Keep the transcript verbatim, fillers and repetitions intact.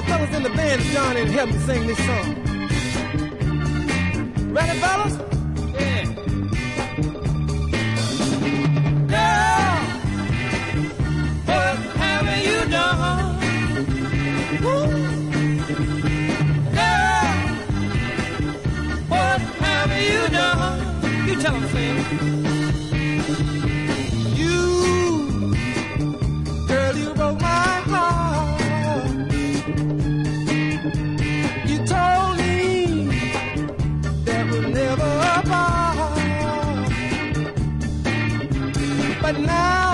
fellas in the band to join in and help me sing this song. Ready, fellas? Yeah. Girl, what have you done? Woo. Girl, what have you done? You tell them, Sam. You, girl, you broke my heart. You told me that we'll never part. But now